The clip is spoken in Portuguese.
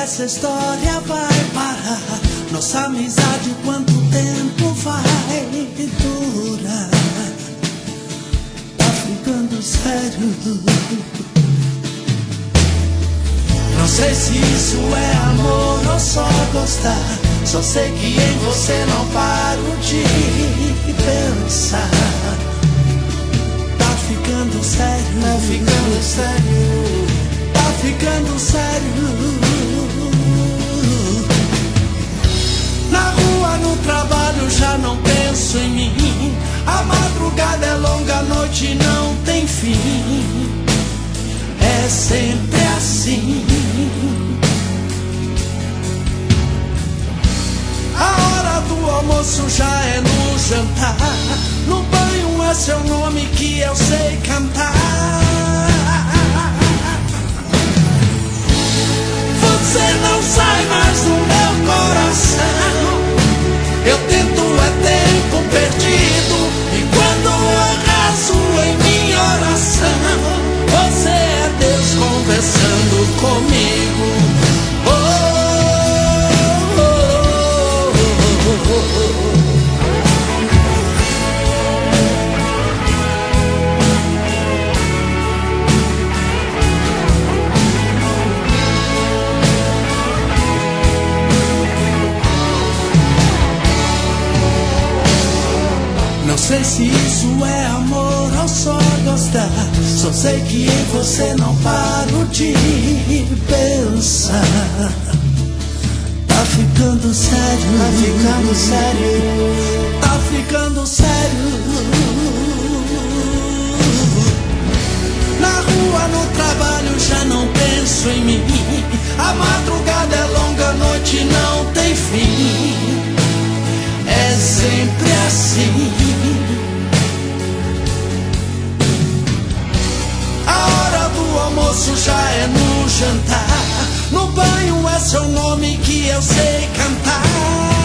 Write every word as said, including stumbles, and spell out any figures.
essa história vai parar? Nossa amizade quanto tempo vai durar? Tá ficando sério. Não sei se isso é amor ou só gostar. Só sei que em você não paro de pensar. Tá ficando sério, tá ficando sério, tá ficando sério. Na rua, no trabalho, já não penso em mim. A madrugada é longa, a noite não tem fim. É sempre assim. A hora do almoço já é no jantar. No banho é seu nome que eu sei cantar. Você não sai mais do meu coração. Eu tento é tempo perdido. E quando eu rezo em minha oração, você é Deus conversando comigo. Oh, oh, oh, oh, oh. Não sei se isso é amor ou só gostar. Só sei que em você não paro de pensar. Tá ficando sério, tá ficando sério, tá ficando sério. Na rua, no trabalho, já não penso em mim. A madrugada é longa, a noite não tem fim. É sempre assim. A hora do almoço já é no jantar. No banho é seu nome que eu sei cantar.